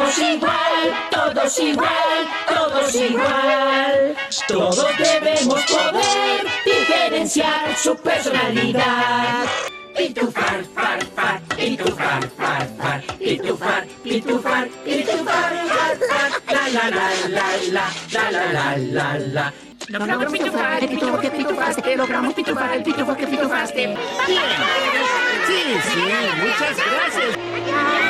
Todos igual, todos igual, todos igual. Todos debemos poder diferenciar su personalidad. Pitufar, far, far, pitufar, far, far, pitufar, pitufar, pitufar, far, far, la la la la la la la la la. Logramos pitufar el pitufo que pitufaste, logramos pitufar el pitufo que pitufaste. Bien. Sí, muchas gracias.